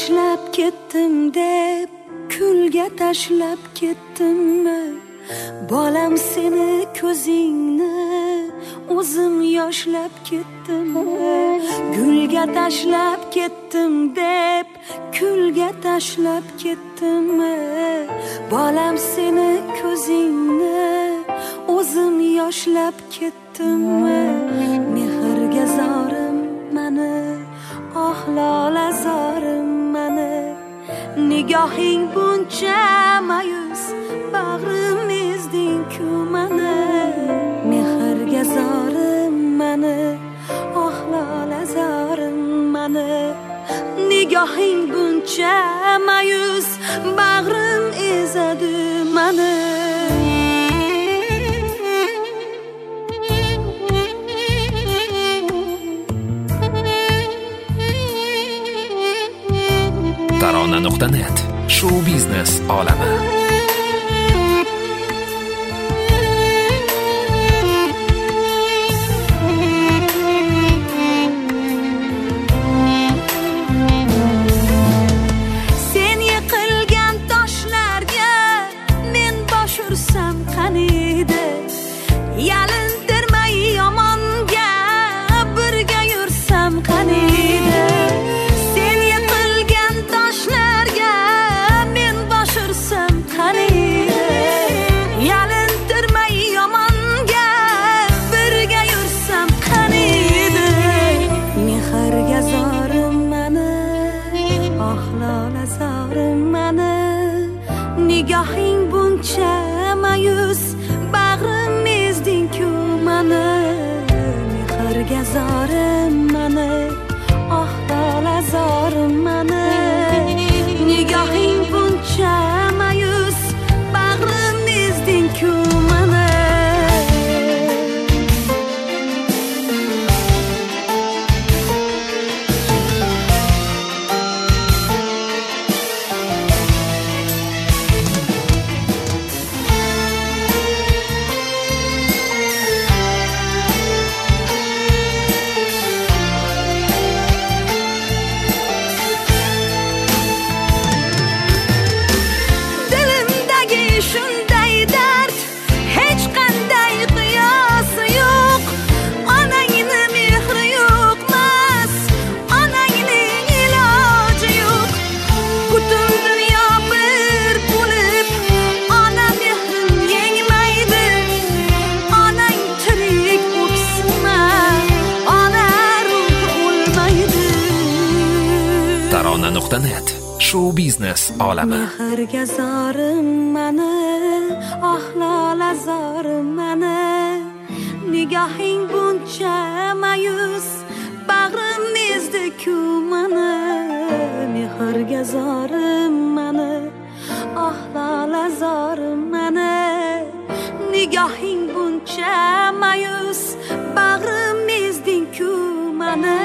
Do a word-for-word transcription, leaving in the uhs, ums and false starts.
tashlab ketdim deb kulga tashlab ketdimmi? Bolam seni ko'zingni o'zim yoshlab ketdimmi? Gulga tashlab ketdim deb kulga tashlab ketdimmi? Bolam seni ko'zingni o'zim yoshlab ketdimmi? Mehrga zorim mani, oh lola zorim mani, nigohing buncha mayus, bag'rim ezding-ku mani. Mehrga zorim mani, oh lola zorim mani, nigohing buncha mayus, bag'rim ezadi mani. tarona nuqta net shou biznes olami. Sen yiqilgan toshlarga men bosh ursam qaniydi? Yalintirmay yomonga birga yursam qaniydi? Sen yiqilgan toshlarga men bosh ursam qaniydi? Yalintirmay yomonga birga yursam qaniydi? Mehrga zorim mani, oh lola zorim mani, nigohing buncha mayus, bag'rim ezding-ku mani. Mehrga zorim mani, oh lola zorim mani, nigohing buncha mayus, bag'rim ezding-ku mani. Dilimdagi shunday dard, hech qanday qiyosi yo'q. Onangni mehri yo'qmas, onangning iloji yo'q. Butun dunyo bir bo'lib, ona mehrin yengmaydi. Onang tirik o'ksima, ona ruhi o'lmaydi. tarona nuqta net shou biznes olami. Mehrga zorim mani, oh lola zorim mani, nigohing buncha mayus, bag'rim ezdi-ku mani. Mehrga zorim mani, oh lola zorim mani, nigohing buncha mayus, bag'rim ezding-ku mani.